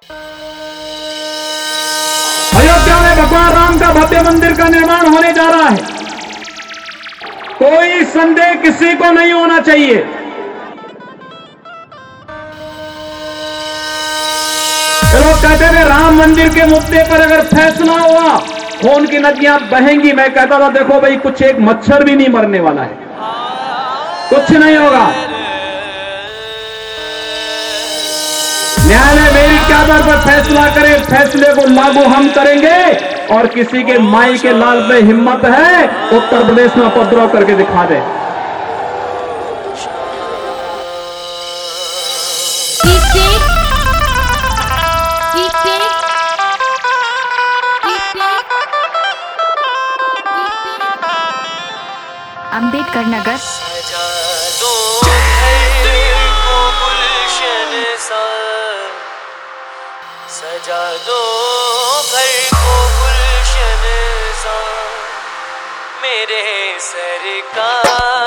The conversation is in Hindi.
अयोध्या में भगवान राम का भव्य मंदिर का निर्माण होने जा रहा है। कोई संदेह किसी को नहीं होना चाहिए। लोग कहते थे राम मंदिर के मुद्दे पर अगर फैसला हुआ खून की नदियां बहेंगी। मैं कहता था देखो भाई, कुछ एक मच्छर भी नहीं मरने वाला है, कुछ नहीं होगा। न्यायालय मेरिट के आधार पर फैसला करे, फैसले को लागू हम करेंगे। और किसी के माई के लाल में हिम्मत है उत्तर प्रदेश में उपद्रव करके दिखा दे। अंबेडकर नगर। सजा दो घर को गुलशन सा, सजा दो घर को गुलशन सा, मेरे सरकार।